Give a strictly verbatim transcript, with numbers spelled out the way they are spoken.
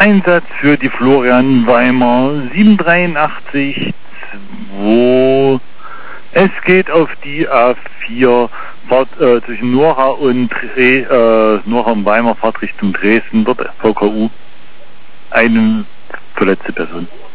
Einsatz für die Florian Weimar sieben drei acht zwei. Es geht auf die A vier Fahrt, äh, zwischen Nora und Dre, äh, Nora und Weimar, Fahrt Richtung Dresden, dort V K U. Eine verletzte Person.